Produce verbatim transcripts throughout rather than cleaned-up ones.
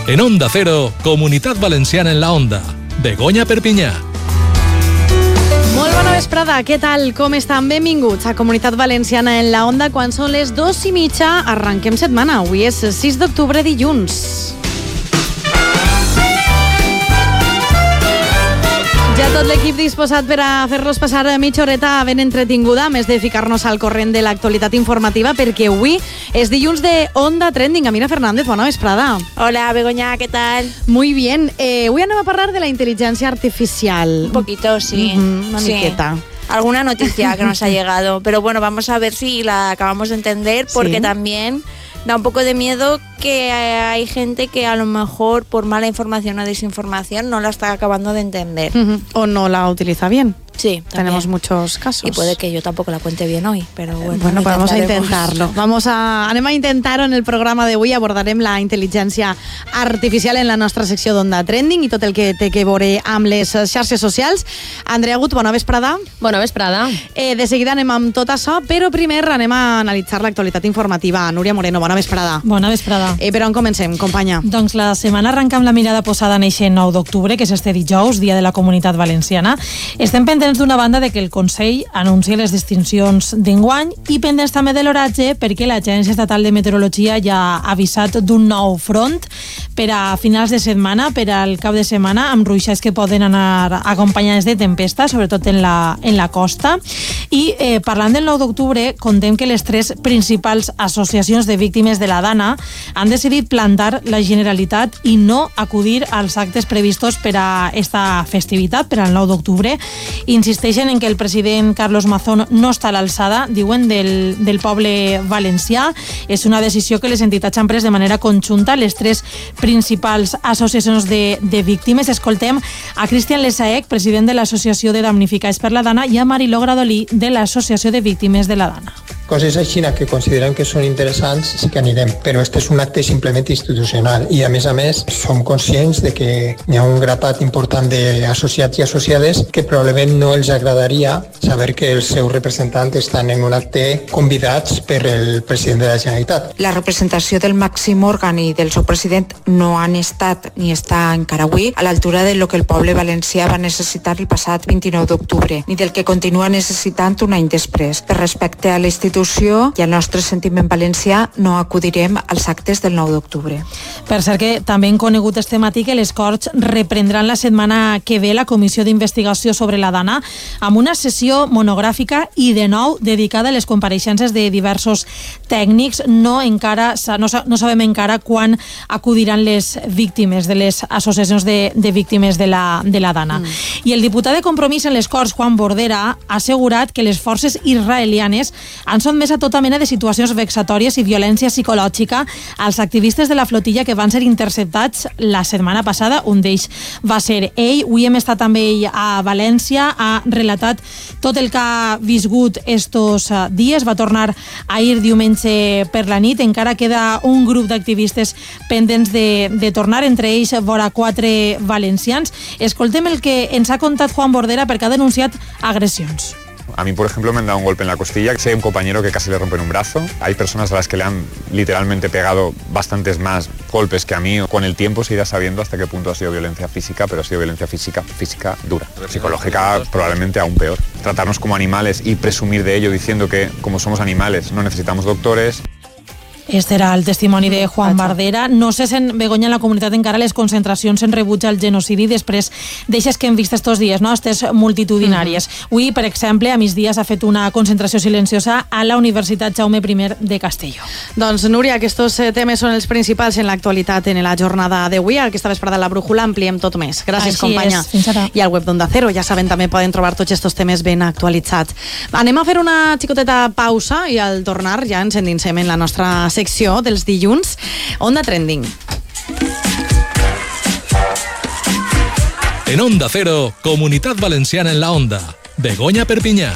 En Onda Cero, Comunitat Valenciana en la Onda. Begoña Perpinyà. Molt bona vesprada, què tal? Com estan? Benvinguts a Comunitat Valenciana en la Onda. Quan són les dos i mitja, arrenquem setmana. Avui és sis d'octubre, dilluns. Ja tot l'equip disposat per a fer-los passar mitja horeta ben entretinguda, a més de ficar-nos al corrent de l'actualitat informativa, perquè avui és dilluns de Onda Trending. Amira Fernández, bona vesprada. Hola, Begoña, ¿qué tal? Muy bien. Eh, hoy anem a parlar de la inteligencia artificial. Un poquito, sí. Mm-hmm, una sí. miqueta. Alguna noticia que nos ha llegado, pero bueno, vamos a ver si la acabamos de entender, porque ¿sí? También da un poco de miedo que hay gente que a lo mejor por mala información o desinformación no la está acabando de entender. Uh-huh. O no la utiliza bien. Sí, tenemos muchos casos. Y puede que yo tampoco la cuente bien hoy, pero bueno. Bueno, pues vamos a intentarlo. Vamos a, anem a intentar-ho en el programa d'avui. Abordarem la intel·ligència artificial en la nostra secció d'Onda Trending i tot el que té que veure amb les xarxes socials. Andrea Gut, bona vesprada. Bona vesprada. Eh, de seguida anem amb tot això, però primer anem a analitzar l'actualitat informativa. Núria Moreno, bona vesprada. Bona vesprada. Eh, per on comencem, companya? Doncs la setmana arrenca amb la mirada posada en eixe nou d'octubre, que és este dijous, dia de la Comunitat Valenciana. Estem pendents d'una banda de que el Consell anuncia les distincions d'enguany i pendents també de l'oratge perquè l'Agència Estatal de Meteorologia ja ha avisat d'un nou front per a finals de setmana, per al cap de setmana, amb ruixats que poden anar acompanyades de tempesta, sobretot en la, en la costa. I eh, parlant del nou d'octubre, contem que les tres principals associacions de víctimes de la Dana han decidit plantar la Generalitat i no acudir als actes previstos per a esta festivitat, per al nou d'octubre. Insisteixen en que el president Carlos Mazón no està a l'alçada, diuen, del, del poble valencià. És una decisió que les entitats han pres de manera conjunta, les tres principals associacions de, de víctimes. Escoltem a Cristian Lesaec, president de l'Associació de Damnificats per la Dana, i a Mariló Gradolí, de l'Associació de Víctimes de la Dana. Coses així que considerem que són interessants sí que anirem, però este és un acte simplement institucional i a més a més som conscients de que hi ha un grapat important d'associats i associades que probablement no els agradaria saber que els seus representants estan en un acte convidats per el president de la Generalitat. La representació del màxim òrgan i del seu president no han estat ni està encara avui a l'altura de lo que el poble valencià va necessitar el passat vint-i-nou d'octubre, ni del que continua necessitant un any després. Per respecte a l'institució i al nostre sentiment valencià, no acudirem als actes del nou d'octubre. Per cert que també hem conegut este matí que les Corts reprendran la setmana que ve la Comissió d'Investigació sobre la Dana amb una sessió monogràfica i de nou dedicada a les compareixences de diversos tècnics. No, encara, no, no sabem encara quan acudiran les víctimes de les associacions de, de víctimes de la, de la Dana. Mm. I el diputat de Compromís en les Corts, Juan Bordera, ha assegurat que les forces israelianes han sotmès a tota mena de situacions vexatòries i violència psicològica als activistes de la flotilla que van ser interceptats la setmana passada. Un d'ells va ser ell. Avui hem estat amb ell a València, ha relatat tot el que ha viscut estos dies. Va tornar ahir diumenge per la nit. Encara queda un grup d'activistes pendents de, de tornar, entre ells vora quatre valencians. Escoltem el que ens ha contat Juan Bordera perquè ha denunciat agressions. A mí, por ejemplo, me han dado un golpe en la costilla. Sé un compañero que casi le rompen un brazo. Hay personas a las que le han literalmente pegado bastantes más golpes que a mí. Con el tiempo se irá sabiendo hasta qué punto ha sido violencia física, pero ha sido violencia física, física dura. Psicológica probablemente aún peor. Tratarnos como animales y presumir de ello diciendo que, como somos animales, no necesitamos doctores. Este era el testimoni de Juan Bordera. No sé si en Begoña, en la comunitat encara les concentracions en rebuig al genocidi després d'eixes que hem vist estos dies, no? Estes multitudinàries. Mm-hmm. Avui, per exemple, a migdia s'ha fet una concentració silenciosa a la Universitat Jaume I de Castelló. Doncs, Núria, aquests temes són els principals en l'actualitat en la jornada d'avui. Aquesta vesprada a la Brújula ampliem tot més. Gràcies, Així companya. És. Fins ara. I al web d'Onda Cero, ja saben, també poden trobar tots aquests temes ben actualitzats. Anem a fer una xicoteta pausa i al tornar ja ens endinsem en la nostra secció dels dilluns, Onda Trending. En Onda Cero, Comunitat Valenciana en la Onda. Begoña Perpinyà.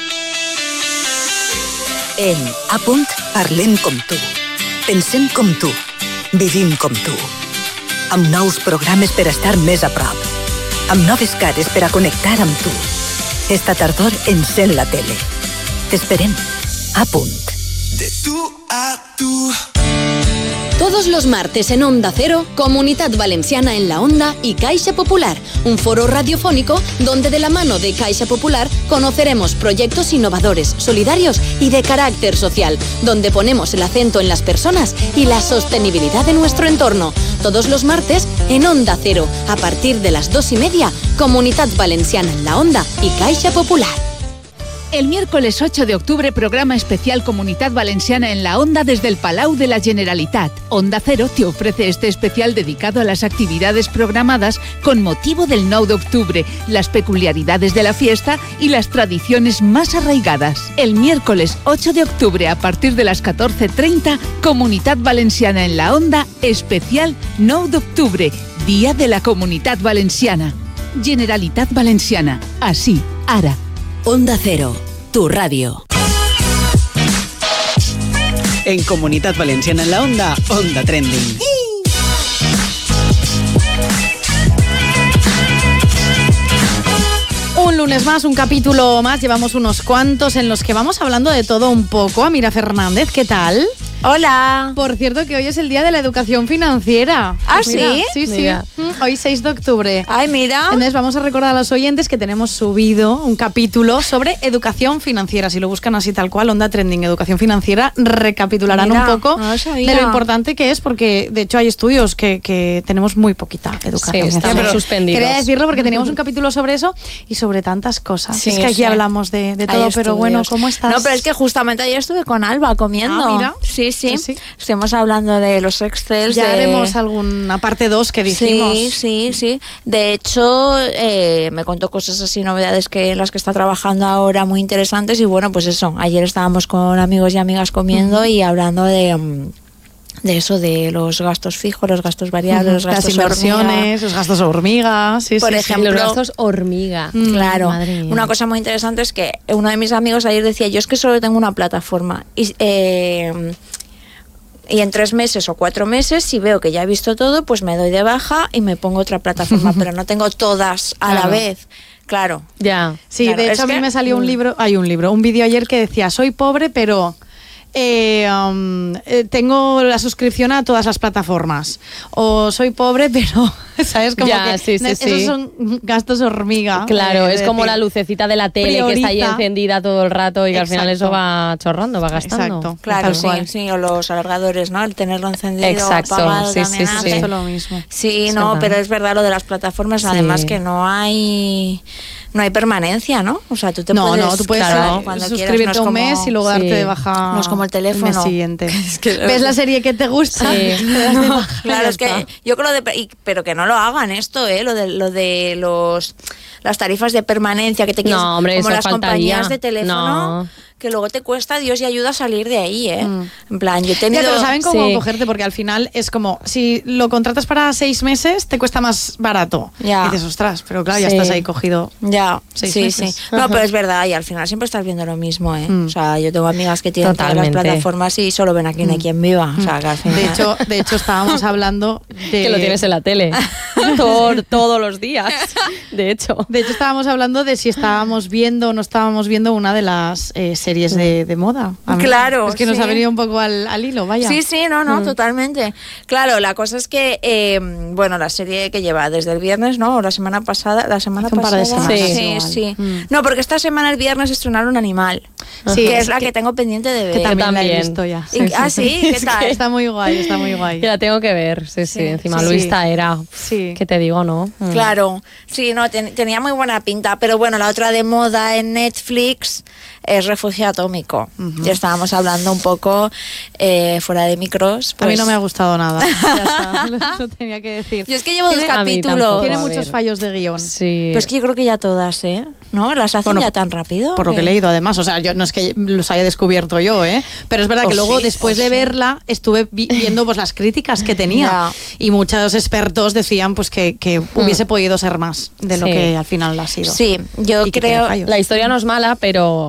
En A Punt parlem com tu, pensem com tu, vivim com tu. Amb nous programes per estar més a prop, amb noves cares per a connectar amb tu. Esta tardor encén la tele. T'esperem. A Punt. De tu a tu. Todos los martes en Onda Cero, Comunidad Valenciana en la Onda y Caixa Popular, un foro radiofónico donde de la mano de Caixa Popular conoceremos proyectos innovadores, solidarios y de carácter social, donde ponemos el acento en las personas y la sostenibilidad de nuestro entorno. Todos los martes en Onda Cero, a partir de las dos y media, Comunidad Valenciana en la Onda y Caixa Popular. El miércoles ocho de octubre, programa especial Comunidad Valenciana en la Onda desde el Palau de la Generalitat. Onda Cero te ofrece este especial dedicado a las actividades programadas con motivo del nueve de octubre, las peculiaridades de la fiesta y las tradiciones más arraigadas. El miércoles ocho de octubre, a partir de las catorce treinta, Comunidad Valenciana en la Onda, especial nueve de octubre, Día de la Comunidad Valenciana. Generalitat Valenciana. Así, ara. Onda Cero, tu radio. En Comunidad Valenciana en la Onda, Onda Trending. Un lunes más, un capítulo más, llevamos unos cuantos en los que vamos hablando de todo un poco. Amira Fernández, ¿qué tal? Hola. Por cierto, que hoy es el día de la educación financiera. ¿Ah, mira, sí? Sí, sí. Mira. Hoy seis de octubre. Ay, mira. Entonces vamos a recordar a los oyentes que tenemos subido un capítulo sobre educación financiera. Si lo buscan así tal cual, Onda Trending, educación financiera, recapitularán Mira, un poco no lo sabía. de lo importante que es, porque de hecho hay estudios que, que tenemos muy poquita educación Sí, financiera. estamos Pero suspendidos. quería decirlo porque teníamos un capítulo sobre eso y sobre tantas cosas. Sí, es que aquí sí. hablamos de, de Hay todo, pero estudios. bueno, ¿cómo estás? No, pero es que justamente ayer estuve con Alba comiendo. Ah, mira. Sí, sí. Sí, sí. Estuvimos hablando de los Excel. Ya de... haremos alguna parte dos que dijimos. Sí, sí, sí. De hecho, eh, me contó cosas así, novedades que en las que está trabajando ahora muy interesantes. Y bueno, pues eso, ayer estábamos con amigos y amigas comiendo uh-huh. y hablando de... Um, de eso, de los gastos fijos, los gastos variables, uh-huh. los gastos las inversiones, hormiga. los gastos hormiga, sí, por sí, ejemplo, los gastos hormiga. Mm, claro, madre mía. Una cosa muy interesante es que uno de mis amigos ayer decía, yo es que solo tengo una plataforma y eh, y en tres meses o cuatro meses, si veo que ya he visto todo, pues me doy de baja y me pongo otra plataforma, pero no tengo todas a claro. la vez. Claro. Ya. Sí, claro, de hecho a mí que... me salió un libro, hay un libro, un vídeo ayer que decía, soy pobre, pero... Eh, um, eh, tengo la suscripción a todas las plataformas, o soy pobre pero sabes como ya, que sí, sí, esos sí. son gastos hormiga, claro, eh, es como decir, la lucecita de la tele prioriza. que está ahí encendida todo el rato y que Exacto. al final eso va chorrando, va gastando. Exacto, claro, sí, cual. sí, o los alargadores, ¿no? El tenerlo encendido, exacto, apagado sí, también sí, hace. sí. Esto lo mismo. Sí, es no, verdad. pero es verdad lo de las plataformas, Sí. además que no hay no hay permanencia, ¿no? O sea, tú te no, puedes, no, tú puedes claro, eh, cuando suscribirte quieras, no es un como- mes y luego darte Sí. de baja No es como el teléfono. mes siguiente. Es que- ¿Ves la serie que te gusta? Sí. Te das de baja y Claro, ya es que está. yo creo de y- pero que no lo hagan esto, eh, lo de lo de los las tarifas de permanencia que te quieres, No, hombre, como eso las faltaría. compañías de teléfono, No. que luego te cuesta Dios y ayuda a salir de ahí, eh. Mm. En plan, yo he Ya, tenido pero saben cómo Sí. cogerte, porque al final es como, si lo contratas para seis meses, te cuesta más barato. Ya. Y dices, ostras, pero claro, ya Sí. estás ahí cogido. Ya, Seis sí, meses. sí. No, pero es verdad, y al final siempre estás viendo lo mismo, ¿eh? Mm. O sea, yo tengo amigas que tienen todas las Totalmente. plataformas y solo ven a quien hay quien viva. O sea, que al final... De hecho, de hecho estábamos hablando de... Que lo tienes en la tele Todo- todos los días, de hecho. De hecho, estábamos hablando de si estábamos viendo o no estábamos viendo una de las eh, series de, de moda. A mí, Claro, Es que nos sí. ha venido un poco al, al hilo, vaya. Sí, sí, no, no, totalmente. Claro, la cosa es que, eh, bueno, la serie que lleva desde el viernes, ¿no? O la semana pasada, la semana Hace un par de pasada. semanas sí, igual. sí. Mm. No, porque esta semana el viernes estrenaron Animal, Sí, que es es la que- que, tengo pendiente de ver. Que también, la he también. visto ya. Y- ah, sí, ¿qué Es tal? que- Está muy guay, está muy guay. Ya la tengo que ver, sí, sí. Sí, Encima sí, Luisa sí. era, Sí. ¿qué te digo, no? Mm. Claro, sí, no, ten- tenía muy buena pinta, pero bueno, la otra de moda en Netflix es Refugio Atómico. Ya estábamos hablando un poco eh, fuera de micros. A mí pues- no me ha gustado nada. Ya está, lo, lo tenía que decir. Yo es que llevo dos Tiene- a mí capítulos. tampoco. Tiene A muchos ver. fallos de guión. Sí. Pero es que yo creo que ya todas, ¿eh? ¿No? Las hacen Bueno, ya tan rápido. Por lo que he leído, además. O sea, yo no es que los haya descubierto yo, ¿eh? Pero es verdad O que luego, sí, después o de sí. verla, estuve vi- viendo pues las críticas que tenía. Ya. Y muchos expertos decían pues que, que hubiese podido ser más de lo Sí. que al final ha sido. Sí, yo Y que tiene creo... fallos. La historia no es mala, pero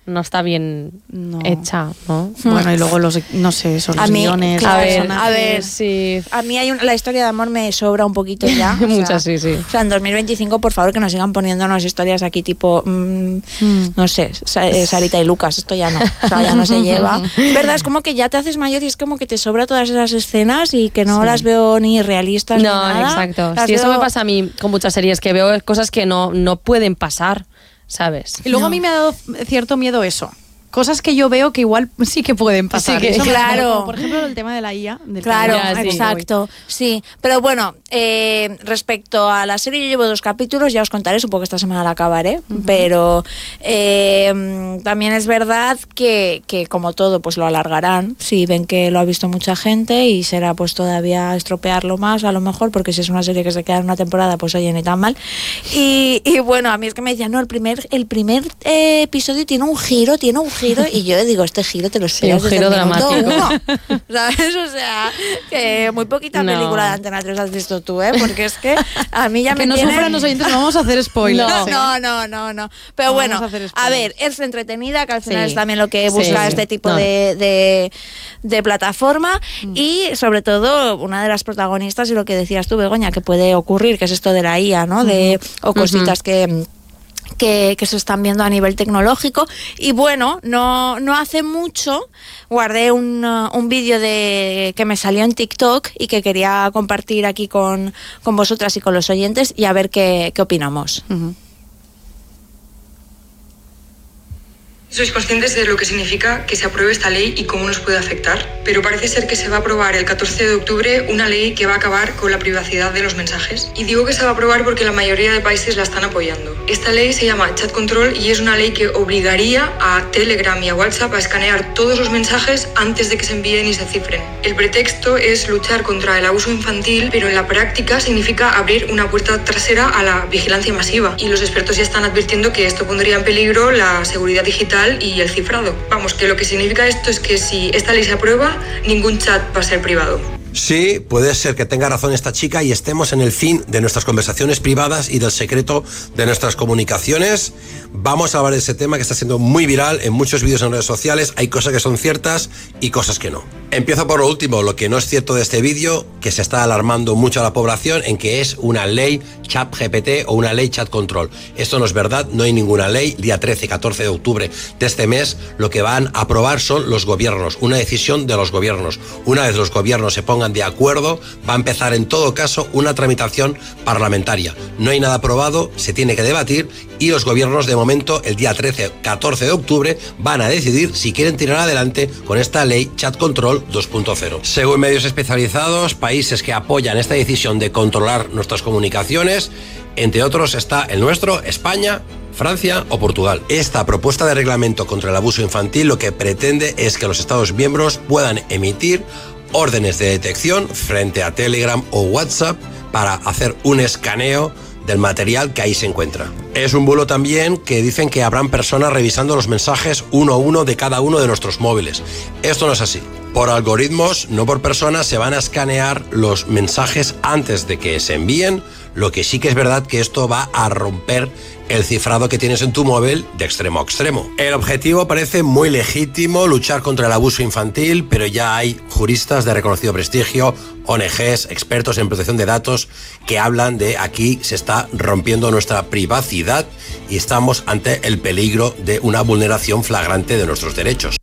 no está bien no. hecha, ¿no? Bueno, y luego los, no sé, esos a mí, guiones, claro, a ver, a ver, sí. A mí hay un, la historia de amor me sobra un poquito ya. Muchas, sí, sí. O sea, en dos mil veinticinco, por favor, que nos sigan poniéndonos historias aquí tipo, mmm, mm. no sé, Sarita y Lucas, esto ya no, o sea, ya no se lleva. Es verdad, es como que ya te haces mayor y es como que te sobra todas esas escenas y que no sí. las veo ni realistas no, ni nada. No, exacto. Las sí, veo... eso me pasa a mí con muchas series, que veo cosas que no, no pueden pasar, ¿sabes? Y luego no. a mí me ha dado cierto miedo eso. Cosas que yo veo que igual sí que pueden pasar. Sí que, claro. Como, por ejemplo, el tema de la I A. Del claro, ya, sí. exacto. Sí, pero bueno, eh, respecto a la serie, yo llevo dos capítulos, ya os contaré, supongo que esta semana la acabaré, uh-huh. pero eh, también es verdad que, que como todo, pues lo alargarán, si ven que lo ha visto mucha gente y será pues todavía estropearlo más, a lo mejor, porque si es una serie que se queda en una temporada, pues oye, ni tan mal. Y, y bueno, a mí es que me decían, no, el primer, el primer eh, episodio tiene un giro, tiene un giro. Giro, y yo digo, este giro te lo esperas sí, un giro desde el minuto dramático. uno. ¿Sabes? O sea, que muy poquita no. película de Antena tres has visto tú, ¿eh? Porque es que a mí ya que me no tiene... sufran los oyentes, no vamos a hacer spoilers. No, no, no, no, no. Pero no bueno, a, a ver, es entretenida, que al final sí. es también lo que busca sí, este tipo no. de, de, de plataforma mm. y sobre todo una de las protagonistas y lo que decías tú, Begoña, que puede ocurrir, que es esto de la I A, ¿no? De, o cositas uh-huh. que... Que, que se están viendo a nivel tecnológico y bueno, no, no hace mucho guardé un, uh, un vídeo de que me salió en TikTok y que quería compartir aquí con, con vosotras y con los oyentes y a ver qué, qué opinamos. Uh-huh. Sois conscientes de lo que significa que se apruebe esta ley y cómo nos puede afectar, pero parece ser que se va a aprobar el catorce de octubre una ley que va a acabar con la privacidad de los mensajes. Y digo que se va a aprobar porque la mayoría de países la están apoyando. Esta ley se llama Chat Control y es una ley que obligaría a Telegram y a WhatsApp a escanear todos los mensajes antes de que se envíen y se cifren. El pretexto es luchar contra el abuso infantil, pero en la práctica significa abrir una puerta trasera a la vigilancia masiva. Y los expertos ya están advirtiendo que esto pondría en peligro la seguridad digital y el cifrado. Vamos, que lo que significa esto es que si esta ley se aprueba, ningún chat va a ser privado. Sí, puede ser que tenga razón esta chica y estemos en el fin de nuestras conversaciones privadas y del secreto de nuestras comunicaciones. Vamos a hablar de ese tema que está siendo muy viral en muchos vídeos en redes sociales. Hay cosas que son ciertas y cosas que no. Empiezo por lo último, lo que no es cierto de este vídeo, que se está alarmando mucho a la población en que es una ley ChatGPT o una ley Chat Control. Esto no es verdad, no hay ninguna ley. Día trece y catorce de octubre de este mes lo que van a aprobar son los gobiernos, una decisión de los gobiernos. Una vez los gobiernos se pongan de acuerdo, va a empezar en todo caso una tramitación parlamentaria. No hay nada aprobado, se tiene que debatir y los gobiernos de momento el día trece catorce de octubre van a decidir si quieren tirar adelante con esta ley Chat Control dos punto cero. Según medios especializados, países que apoyan esta decisión de controlar nuestras comunicaciones, entre otros está el nuestro, España, Francia o Portugal. Esta propuesta de reglamento contra el abuso infantil lo que pretende es que los Estados miembros puedan emitir órdenes de detección frente a Telegram o WhatsApp para hacer un escaneo del material que ahí se encuentra. Es un bulo también que dicen que habrán personas revisando los mensajes uno a uno de cada uno de nuestros móviles. Esto no es así. Por algoritmos, no por personas, se van a escanear los mensajes antes de que se envíen. Lo que sí que es verdad que esto va a romper el cifrado que tienes en tu móvil de extremo a extremo. El objetivo parece muy legítimo, luchar contra el abuso infantil, pero ya hay juristas de reconocido prestigio, O N Ges, expertos en protección de datos, que hablan de aquí se está rompiendo nuestra privacidad y estamos ante el peligro de una vulneración flagrante de nuestros derechos.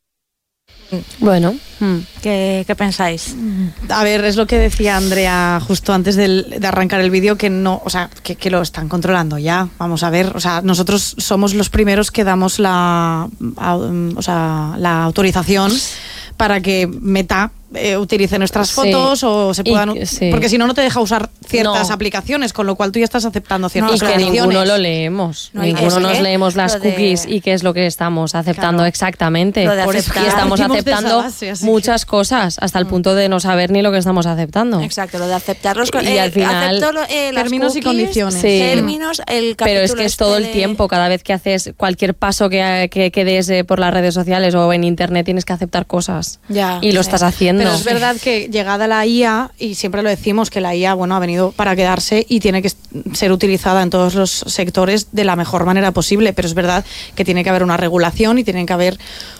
Bueno, ¿qué, qué pensáis? A ver, es lo que decía Andrea justo antes del, de arrancar el vídeo, que no, o sea, que, que lo están controlando ya. Vamos a ver, o sea, nosotros somos los primeros que damos la, a, o sea, la autorización para que Meta eh, utilice nuestras fotos sí. o se puedan... Y, sí. Porque si no, no te deja usar ciertas no. aplicaciones, con lo cual tú ya estás aceptando ciertas no, condiciones. Y que ninguno lo leemos. No, ninguno nos leemos las de... cookies y qué es lo que estamos aceptando claro. exactamente. Por eso y estamos aceptando base, muchas que... cosas, hasta el punto de no saber ni lo que estamos aceptando. Exacto, lo de aceptarlos. Y eh, al final... Acepto, eh, términos cookies, y condiciones. Sí. Términos, el Pero es que es todo el tiempo, cada vez que haces cualquier paso que, que, que des eh, por las redes sociales o en internet tienes que aceptar cosas. Ya, y lo sí. estás haciendo. Pero no. es verdad que llegada la I A, y siempre lo decimos, que la I A, bueno, ha venido para quedarse y tiene que ser utilizada en todos los sectores de la mejor manera posible, pero es verdad que tiene que haber una regulación y tiene que haber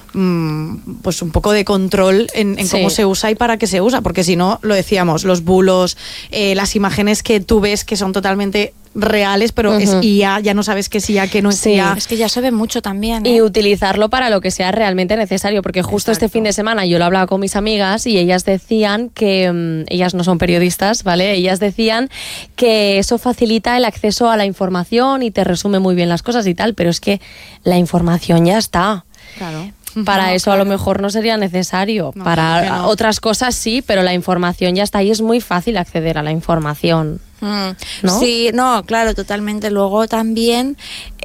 pues un poco de control en, en sí. cómo se usa y para qué se usa, porque si no, lo decíamos, los bulos, eh, las imágenes que tú ves que son totalmente reales, pero uh-huh. es I A, ya no sabes qué es I A, qué no es sí. I A. Es que ya se ve mucho también, ¿eh? Y utilizarlo para lo que sea realmente necesario, porque justo Exacto. este fin de semana yo lo hablaba con mis amigas y ellas decían que, um, ellas no son periodistas, ¿vale? Ellas decían que eso facilita el acceso a la información y te resume muy bien las cosas y tal, pero es que la información ya está. Claro. Para no, eso claro. a lo mejor no sería necesario. No, Para no. otras cosas sí, pero la información ya está ahí. Es muy fácil acceder a la información. Mm. ¿No? Sí, no, claro, totalmente. Luego también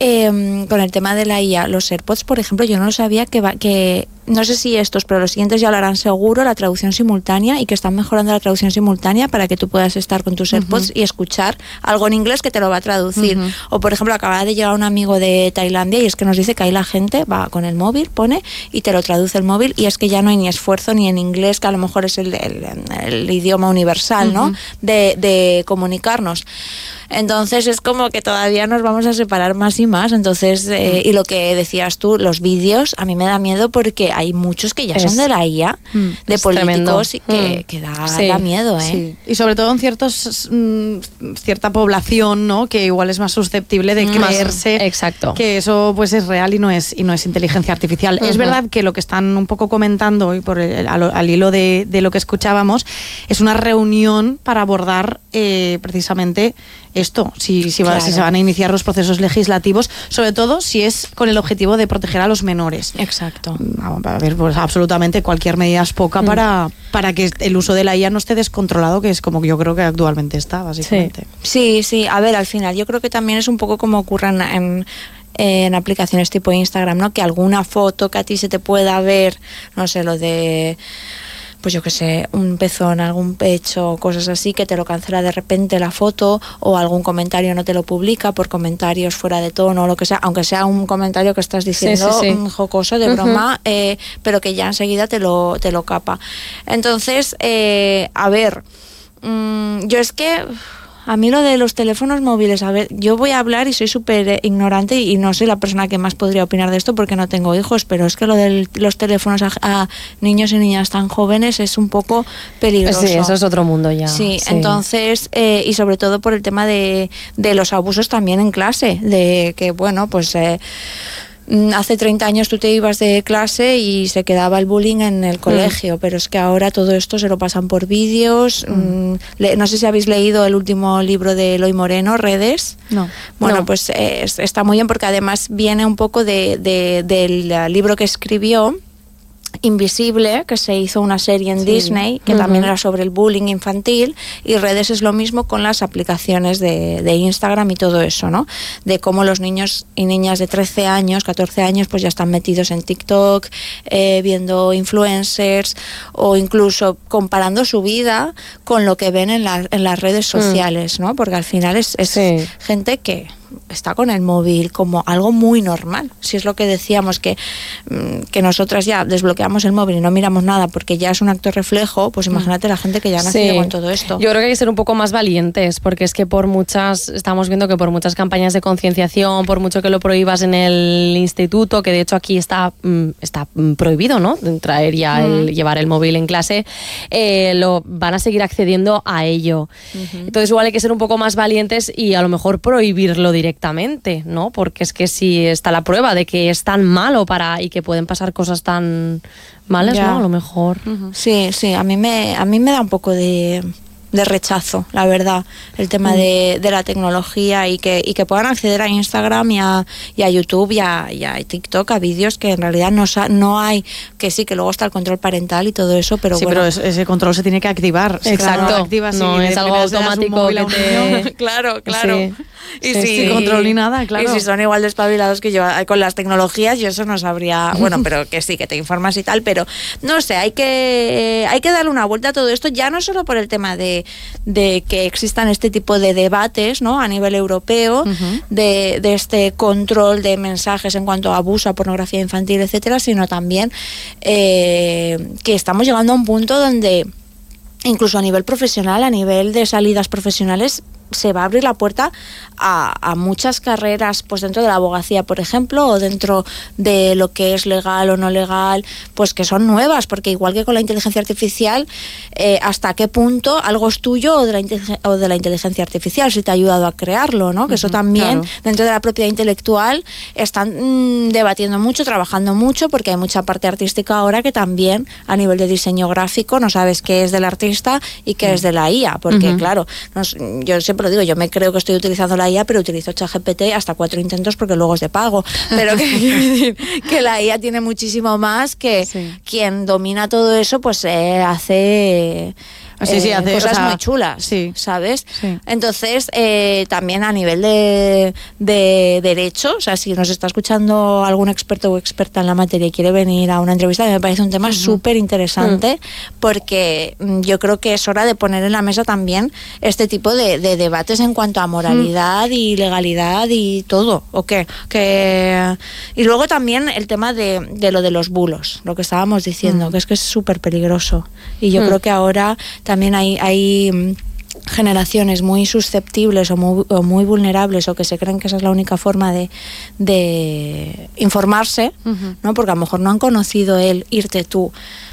eh, con el tema de la I A, los AirPods, por ejemplo, yo no lo sabía que, va, que no sé si estos, pero los siguientes ya lo harán seguro, la traducción simultánea, y que están mejorando la traducción simultánea para que tú puedas estar con tus AirPods uh-huh. y escuchar algo en inglés que te lo va a traducir. Uh-huh. O por ejemplo, acaba de llegar un amigo de Tailandia y es que nos dice que ahí la gente va con el móvil, pone y te lo traduce el móvil, y es que ya no hay ni esfuerzo ni en inglés, que a lo mejor es el, el, el idioma universal, uh-huh. ¿no? De, de comunicarnos. Entonces es como que todavía nos vamos a separar más y más. Entonces, eh, y lo que decías tú, los vídeos, a mí me da miedo porque hay muchos que ya es, son de la I A, mm, de políticos, y que, mm. que da, sí, da miedo, ¿eh? Sí. Y sobre todo en ciertos mm, cierta población, ¿no? Que igual es más susceptible de creerse mm. Exacto. que eso pues es real y no es y no es inteligencia artificial. Uh-huh. Es verdad que lo que están un poco comentando y por el, al, al hilo de, de lo que escuchábamos es una reunión para abordar eh, precisamente esto, si, si, va, claro. si se van a iniciar los procesos legislativos, sobre todo si es con el objetivo de proteger a los menores. Exacto. A ver, pues absolutamente cualquier medida es poca mm. para, para que el uso de la I A no esté descontrolado, que es como yo creo que actualmente está, básicamente. Sí, sí, sí. A ver, al final yo creo que también es un poco como ocurre en, en en aplicaciones tipo Instagram, ¿no? Que alguna foto que a ti se te pueda ver, no sé, lo de, pues yo qué sé, un pezón, algún pecho, cosas así, que te lo cancela de repente la foto, o algún comentario no te lo publica por comentarios fuera de tono o lo que sea, aunque sea un comentario que estás diciendo sí, sí, sí. un jocoso, de broma, uh-huh. eh, pero que ya enseguida te lo, te lo capa. Entonces, eh, a ver, mmm, yo es que... A mí lo de los teléfonos móviles, a ver, yo voy a hablar y soy súper ignorante y no soy la persona que más podría opinar de esto porque no tengo hijos, pero es que lo de los teléfonos a, a niños y niñas tan jóvenes es un poco peligroso. Sí, eso es otro mundo ya. Sí, sí. entonces, eh, y sobre todo por el tema de, de los abusos también en clase, de que, bueno, pues... Eh, hace treinta años tú te ibas de clase y se quedaba el bullying en el colegio, mm. pero es que ahora todo esto se lo pasan por vídeos. Mm. Le, no sé si habéis leído el último libro de Eloy Moreno, Redes. No. Bueno, no. pues eh, está muy bien porque además viene un poco de, de, del libro que escribió, Invisible, que se hizo una serie en sí. Disney, que uh-huh. también era sobre el bullying infantil, y Redes es lo mismo con las aplicaciones de, de Instagram y todo eso, ¿no? De cómo los niños y niñas de trece años, catorce años, pues ya están metidos en TikTok, eh, viendo influencers, o incluso comparando su vida con lo que ven en, la, en las redes sociales, ¿no? Porque al final es, es sí. gente que está con el móvil como algo muy normal. Si es lo que decíamos, que, que nosotras ya desbloqueamos el móvil y no miramos nada porque ya es un acto reflejo, pues imagínate la gente que ya ha nacido sí. con todo esto. Yo creo que hay que ser un poco más valientes, porque es que por muchas, estamos viendo que por muchas campañas de concienciación, por mucho que lo prohíbas en el instituto, que de hecho aquí está, está prohibido, ¿no? Traer ya, el, uh-huh. llevar el móvil en clase, eh, lo van a seguir accediendo a ello. Uh-huh. Entonces igual hay que ser un poco más valientes y a lo mejor prohibirlo directamente, ¿no? Porque es que si está la prueba de que es tan malo para y que pueden pasar cosas tan malas, ya. ¿no? A lo mejor. Uh-huh. Sí, sí, a mí me a mí me da un poco de, de rechazo, la verdad, el tema uh-huh. de, de la tecnología y que y que puedan acceder a Instagram y a, y a YouTube y a, y a TikTok, a vídeos que en realidad no, no hay, que sí, que luego está el control parental y todo eso, pero sí, bueno. pero ese control se tiene que activar. Exacto. Claro, activas no y es algo automático que te... Claro, claro. Sí. Y sí, si, sin control ni nada, claro. Y si son igual de espabilados que yo con las tecnologías, yo eso no sabría, bueno, pero que sí, que te informas y tal, pero no sé, hay que hay que darle una vuelta a todo esto, ya no solo por el tema de, de que existan este tipo de debates, ¿no? A nivel europeo, uh-huh. de, de este control de mensajes en cuanto a abuso, a pornografía infantil, etcétera, sino también eh, que estamos llegando a un punto donde incluso a nivel profesional, a nivel de salidas profesionales, se va a abrir la puerta a, a muchas carreras, pues dentro de la abogacía, por ejemplo, o dentro de lo que es legal o no legal, pues que son nuevas, porque igual que con la inteligencia artificial, eh, hasta qué punto algo es tuyo o de, la o de la inteligencia artificial, si te ha ayudado a crearlo, ¿no? Que eso también, claro. Dentro de la propiedad intelectual, están mmm, debatiendo mucho, trabajando mucho, porque hay mucha parte artística ahora que también, a nivel de diseño gráfico, no sabes qué es del artista y qué mm. es de la I A, porque uh-huh. claro, nos, yo siempre lo digo, yo me creo que estoy utilizando la I A, pero utilizo ChatGPT hasta cuatro intentos porque luego es de pago, pero que, que la I A tiene muchísimo más, que sí. Quien domina todo eso pues eh, hace... Sí, sí, hace, cosas o sea, muy chulas, sí, ¿sabes? Sí. Entonces, eh, también a nivel de, de derecho, o sea, si nos está escuchando algún experto o experta en la materia y quiere venir a una entrevista, me parece un tema uh-huh. súper interesante, uh-huh. porque yo creo que es hora de poner en la mesa también este tipo de, de debates en cuanto a moralidad uh-huh. y legalidad y todo, ¿o qué? Que, y luego también el tema de, de lo de los bulos, lo que estábamos diciendo, uh-huh. que es que es súper peligroso. Y yo uh-huh. creo que ahora también hay, hay generaciones muy susceptibles o muy, o muy vulnerables, o que se creen que esa es la única forma de, de informarse, uh-huh. ¿no? Porque a lo mejor no han conocido el irte tú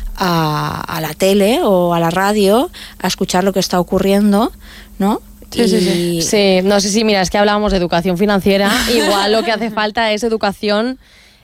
a, a la tele o a la radio a escuchar lo que está ocurriendo, ¿no? Sí, y... sí, sí. Sí, no sé si, mira, es que hablábamos de educación financiera, igual lo que hace falta es educación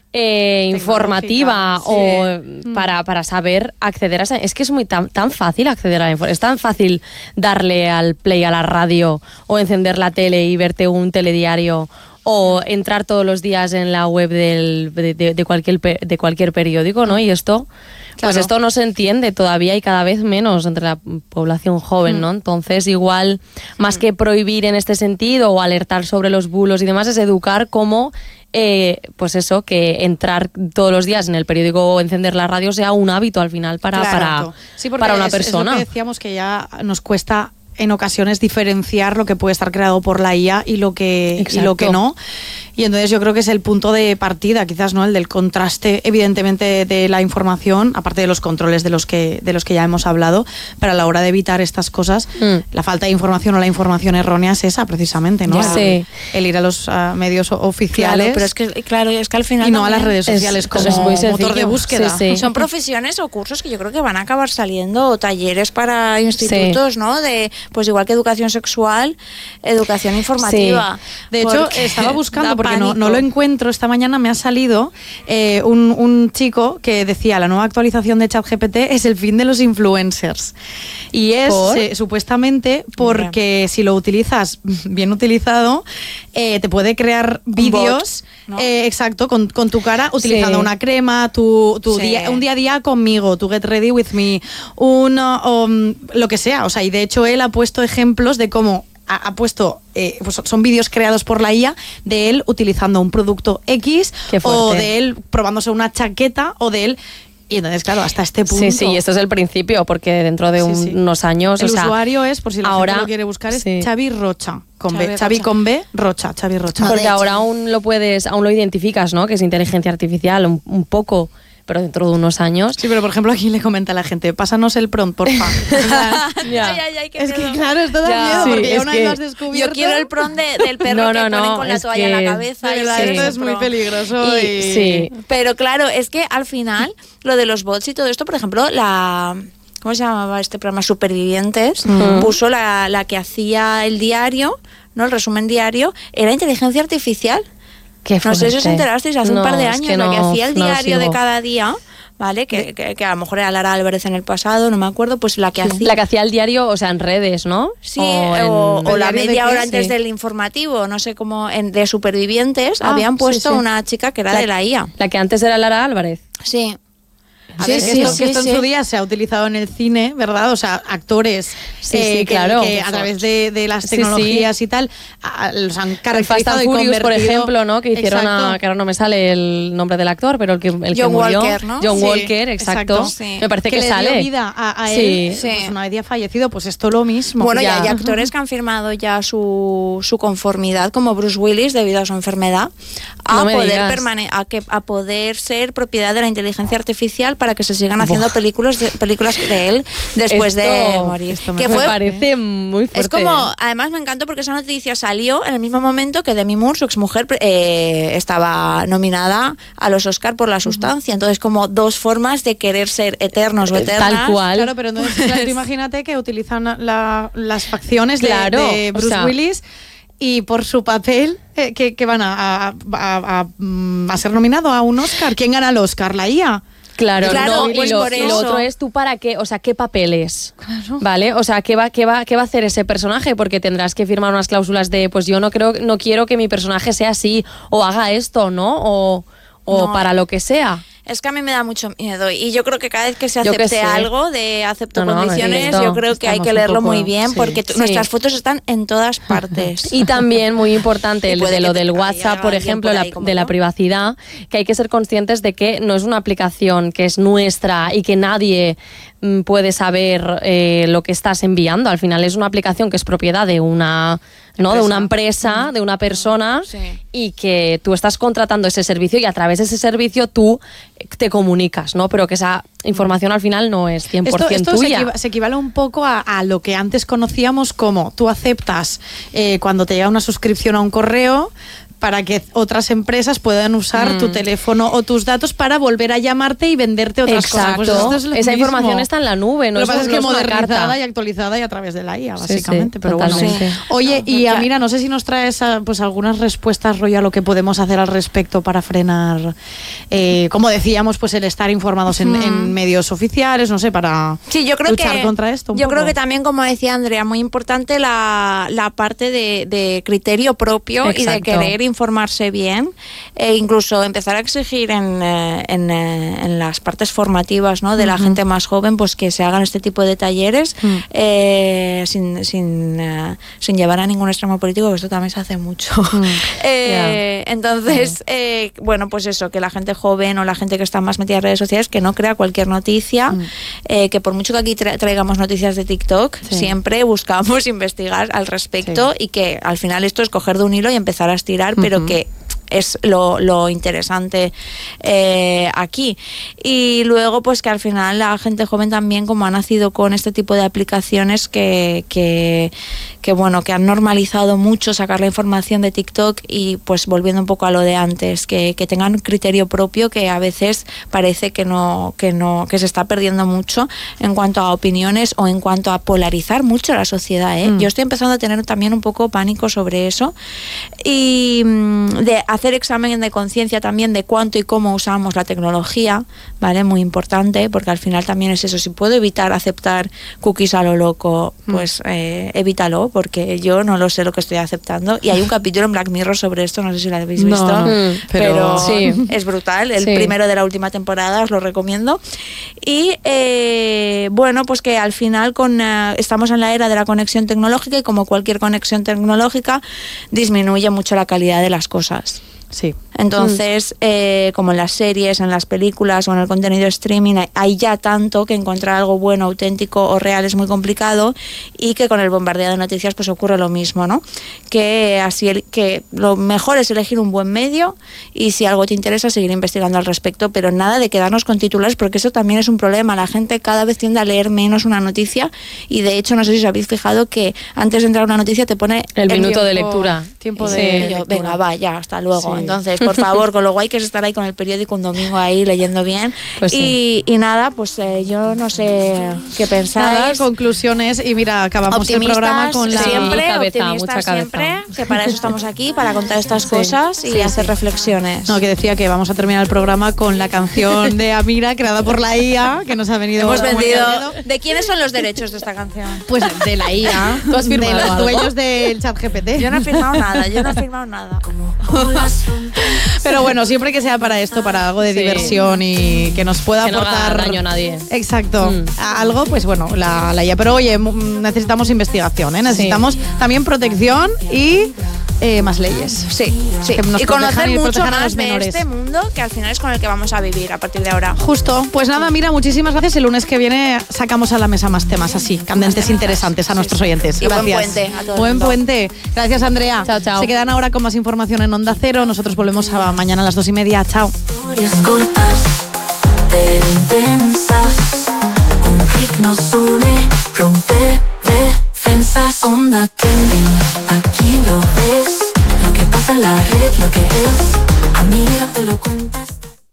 Eh, informativa sí. o para, para saber acceder a esa... Es que es muy tan, tan fácil acceder a la información. Es tan fácil darle al play a la radio o encender la tele y verte un telediario o entrar todos los días en la web del, de, de, de, cualquier, de cualquier periódico, ¿no? Y esto... Pues claro. Esto no se entiende todavía y cada vez menos entre la población joven, ¿no? Entonces, igual, más que prohibir en este sentido o alertar sobre los bulos y demás, es educar cómo, eh, pues eso, que entrar todos los días en el periódico o encender la radio sea un hábito al final para, claro. para, sí, para una es, persona. Es lo que decíamos, que ya nos cuesta en ocasiones diferenciar lo que puede estar creado por la I A y lo que, y lo que no. Y entonces yo creo que es el punto de partida, quizás, ¿no? El del contraste, evidentemente, de la información, aparte de los controles de los que, de los que ya hemos hablado, pero a la hora de evitar estas cosas, mm. la falta de información o la información errónea es esa, precisamente, ¿no? Sí. El, el ir a los uh, medios oficiales. Claro, pero es que, claro, es que al final. Y no a las redes sociales es, como es muy motor de búsqueda. Sí, sí. Son profesiones o cursos que yo creo que van a acabar saliendo, o talleres para institutos, sí. ¿no? De, pues igual que educación sexual, educación informativa. Sí. De hecho, estaba buscando, porque no, no lo encuentro, esta mañana me ha salido eh, un, un chico que decía: la nueva actualización de ChatGPT es el fin de los influencers. Y es eh, supuestamente porque Mira. si lo utilizas bien utilizado, eh, te puede crear vídeos, ¿no? eh, exacto, con, con tu cara, utilizando sí. una crema, tu, tu sí. día, un día a día conmigo, tu get ready with me, un, um, lo que sea. O sea, y de hecho él ha puesto ejemplos de cómo ha, ha puesto, eh, pues son vídeos creados por la I A de él utilizando un producto X, o de él probándose una chaqueta, o de él... Y entonces, claro, hasta este punto... Sí, sí, y esto es el principio, porque dentro de un, sí, sí. unos años... El o sea, usuario es, por si la ahora, gente lo quiere buscar, es sí. Xavi Rocha, con Xavi B. Xavi Rocha. con B, Rocha, Xavi Rocha. Porque ahora aún lo puedes, aún lo identificas, ¿no? Que es inteligencia artificial, un, un poco... pero dentro de unos años. Sí, pero por ejemplo aquí le comenta a la gente: pásanos el prompt, porfa. ya. Ay, ay, ay, qué es que claro, esto da ya. miedo, sí, porque ya una que vez lo has descubierto. Yo quiero el prompt de, del perro no, no, que no, ponen con la toalla que... en la cabeza. De verdad, y esto es muy peligroso. Y, y... Sí. Pero claro, es que al final, lo de los bots y todo esto, por ejemplo, la... ¿Cómo se llamaba este programa? Supervivientes. Mm. Puso la, la que hacía el diario, ¿no? El resumen diario, era inteligencia artificial. Qué no sé si os enterasteis, hace no, un par de años, es que no, la que hacía el no diario de cada día, ¿vale? Que, que, que a lo mejor era Lara Álvarez en el pasado, no me acuerdo, pues la que hacía... La que hacía el diario, o sea, en redes, ¿no? Sí, o, en... o, o la media hora antes sí. del informativo, no sé cómo, en, de Supervivientes, ah, habían puesto sí, sí. una chica que era la, de la I A. La que antes era Lara Álvarez. Sí. A Sí, ver, sí, que esto, sí, que esto sí. en su día se ha utilizado en el cine, ¿verdad? O sea, actores Sí, eh, sí, que, claro. que a través de, de las Sí, tecnologías sí. y tal a- los han En Fast caracterizado and y Furious, por convertido- ejemplo, ¿no? Que hicieron a, Exacto. que ahora no me sale el nombre del actor, pero el que, el que John murió. Walker, ¿no? John Sí, Walker, exacto. exacto. Sí. Me parece que, que le sale. dio vida a, a Sí. él, Sí. pues una vez ya fallecido, pues esto lo mismo. Bueno, Ya. ya hay actores que han firmado ya su, su conformidad, como Bruce Willis, debido a su enfermedad, a, No me poder digas. permane- a, que, a poder ser propiedad de la inteligencia artificial para que se sigan haciendo películas de, películas de él después de Esto- morir. esto Que me fue- parece muy fuerte. Es como, además me encantó porque esa noticia salió en el mismo momento que Demi Moore, su exmujer, eh, estaba nominada a los Oscar por La Sustancia. Entonces, como dos formas de querer ser eternos o eternas. Tal cual. Claro, pero entonces claro, tú imagínate que utilizan la- las facciones de- Claro, de, o Bruce sea- Willis y por su papel eh, que, que van a, a, a- a- mm, a ser nominado a un Oscar. ¿Quién gana el Oscar? ¿La I A? Claro, Claro, no, y, pues lo, por y lo eso. otro es tú para qué, o sea, qué papeles, ¿vale? O sea, qué va, qué va, qué va a hacer ese personaje, porque tendrás que firmar unas cláusulas de, pues yo no creo, no quiero que mi personaje sea así o haga esto, ¿no? O, o No. para lo que sea. Es que a mí me da mucho miedo y yo creo que cada vez que se Yo que acepte sé. algo de acepto No, no, condiciones, esto yo creo que hay estamos que un leerlo poco- muy bien sí. porque t- Sí. nuestras fotos están en todas partes. Y también muy importante Y el puede de que lo te- del haya WhatsApp, por alguien ejemplo, por la- ahí como de la yo. privacidad, que hay que ser conscientes de que no es una aplicación que es nuestra y que nadie mm, puede saber eh, lo que estás enviando. Al final es una aplicación que es propiedad de una, ¿no? de una empresa, de una persona, Sí. y que tú estás contratando ese servicio y a través de ese servicio tú te comunicas, ¿no? Pero que esa información al final no es cien por Esto, ciento esto se, tuya. equiva- se equivale un poco a, a lo que antes conocíamos como tú aceptas eh, cuando te llega una suscripción a un correo para que otras empresas puedan usar Mm. tu teléfono o tus datos para volver a llamarte y venderte otras Exacto. cosas. Pues esto es lo Esa mismo. información está en la nube, no Lo es, que pasa es no que es una modernizada carta. y actualizada y a través de la I A, Sí, sí, básicamente. pero bueno. totalmente. Sí. Oye, No, y ya- Amira, no sé si nos traes ah, pues algunas respuestas, rollo, a lo que podemos hacer al respecto para frenar, eh, como decíamos, pues el estar informados en, Mm. en medios oficiales, no sé, para Sí, yo creo luchar que contra esto. un yo poco. creo que también, como decía Andrea, muy importante la, la parte de, de criterio propio y de Exacto. querer informarse bien, e incluso empezar a exigir en, eh, en, eh, en las partes formativas, ¿no? de la Ujú. gente más joven, pues que se hagan este tipo de talleres Mm. eh, sin, sin, eh, sin llevar a ningún extremo político, que esto también se hace mucho. Eh, Entonces, eh, bueno, pues eso, que la gente joven o la gente que está más metida en redes sociales, que no crea cualquier noticia, Mm. eh, que por mucho que aquí tra- traigamos noticias de TikTok, Sí. siempre buscamos investigar al respecto y que al final esto es coger de un hilo y empezar a estirar, pero Ujú. que es lo, lo interesante eh, aquí. Y luego, pues que al final la gente joven también, como ha nacido con este tipo de aplicaciones que, que, que, bueno, que han normalizado mucho sacar la información de TikTok, y pues volviendo un poco a lo de antes, que, que tengan criterio propio, que a veces parece que no, que no, que se está perdiendo mucho en cuanto a opiniones o en cuanto a polarizar mucho la sociedad, ¿eh? Mm. Yo estoy empezando a tener también un poco pánico sobre eso, y mm, de hacer examen de conciencia también de cuánto y cómo usamos la tecnología, ¿vale? Muy importante, porque al final también es eso. Si puedo evitar aceptar cookies a lo loco, pues eh, evítalo, porque yo no lo sé lo que estoy aceptando. Y hay un capítulo en Black Mirror sobre esto, no sé si lo habéis No, visto, no, Mm, pero, pero- sí. es brutal. El Sí. primero de la última temporada, os lo recomiendo. Y eh, bueno, pues que al final con, eh, estamos en la era de la conexión tecnológica, y como cualquier conexión tecnológica, disminuye mucho la calidad de las cosas. Sí. Entonces, eh, como en las series, en las películas o en el contenido streaming, hay- hay ya tanto que encontrar algo bueno, auténtico o real es muy complicado, y que con el bombardeo de noticias pues ocurre lo mismo, ¿no? Que así el- que lo mejor es elegir un buen medio, y si algo te interesa seguir investigando al respecto, pero nada de quedarnos con titulares, porque eso también es un problema. La gente cada vez tiende a leer menos una noticia, y de hecho no sé si os habéis fijado que antes de entrar a una noticia te pone El minuto de tiempo- lectura. tiempo Sí. de y yo, lectura. venga, va, ya, hasta luego. Sí. Entonces, por favor, con lo guay que es estar ahí con el periódico un domingo ahí leyendo bien. Pues y, y nada, pues eh, yo no sé qué Nada, pensáis. conclusiones, y mira, acabamos el programa Optimistas con la... siempre, cabeza, optimistas mucha cabeza. siempre, que para eso estamos aquí, para contar estas cosas y sí, hacer sí. reflexiones. No, que decía que vamos a terminar el programa con la canción de Amira, creada por la I A, que nos ha venido... Hemos muy vendido. bien. ¿De quiénes son los derechos de esta canción? Pues de la I A, ¿Tú has de firmado los algo? dueños del chat G P T. Yo no he firmado nada, yo no he firmado nada. Olas Pero bueno, siempre que sea para esto, para algo de Sí. diversión y que nos pueda Que no haga aportar daño a nadie. Exacto. Mm. A- Algo, pues bueno, la, la I A. Pero oye, m- necesitamos investigación, ¿eh? Necesitamos también protección y eh, más leyes. Sí, sí. Que nos Y conocer protejan y mucho protejan a más los de menores. este mundo que al final es con el que vamos a vivir a partir de ahora. Justo. Pues nada, mira, muchísimas gracias. El lunes que viene sacamos a la mesa más temas así, candentes, interesantes a nuestros oyentes. Y buen Gracias. puente a todo el Buen mundo. puente. Gracias, Andrea. Chao, chao. Se quedan ahora con más información en Onda Cero. Nosotros volvemos a mañana a las dos y media. Chao. Escoltas, pero intensas, un clic nos une, rompe defensas, onda que